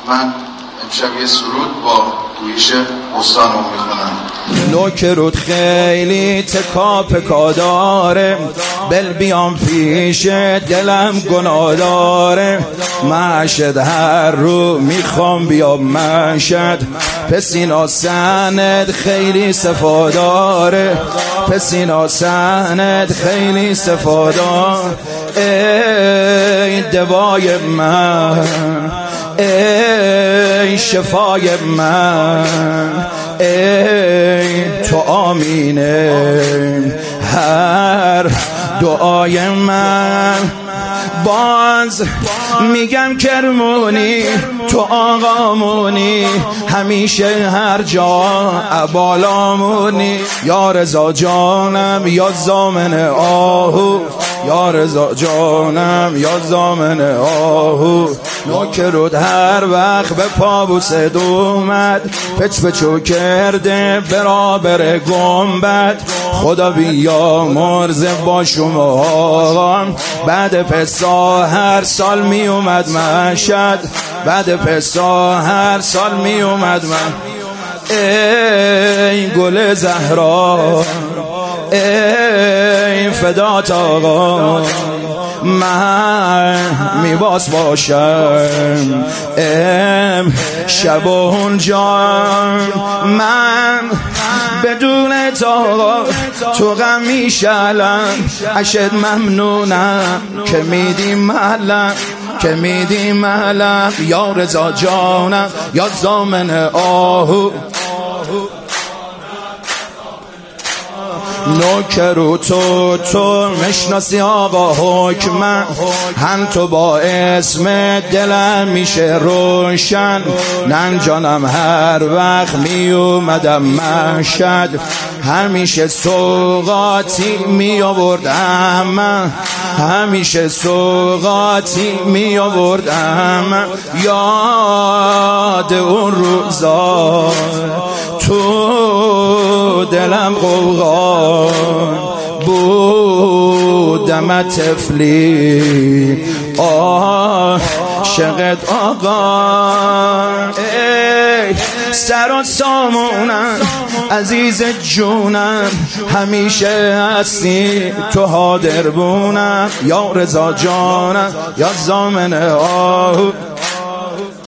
من امشب یه سرود با گویش استانم میخونم. نوکرود خیلی تکا داره، بل بیام پیش دلم گناه داره. مشهد هر رو میخوام بیام مشهد، پسینا سند خیلی صفا داره، پسینا سند خیلی صفا داره. ای دوای من، ای شفای من، ای تو آمینه هر دعای من. باز میگم کرمونی تو آقامونی، همیشه هر جا عبالامونی. یا رضا جانم یا زامن آهو، یا رضا جانم یا زامن آهو. نوکرود هر وقت به پابوسد اومد، پچو کرده برابر گنبد. خدا بیا مرز با شما، بعد پسا هر سال می اومد مشهد، بعد پسا هر سال می اومد من. ای گل زهرا، ای فدات آقا، من میباس باشم شب و اونجا. من بدون تو غم میشلم، اشد ممنونم که میدی ملم، که میدی ملم. یا رضا جانم یا زامن آهو. نوکرو تو مشناسی آقا حکمم، هم تو با اسم دلم میشه روشن. نن جانم هر وقت می اومدم مشهد، همیشه سوغاتی می آوردم، همیشه سوغاتی می آوردم. یاد اون روزا تو دلم قوقا بودم طفلی عاشقت آقا. ای سر و سامونم عزیز جونم، همیشه هستی تو حاضر بونم. یا رضا جانم یا زامن آهو.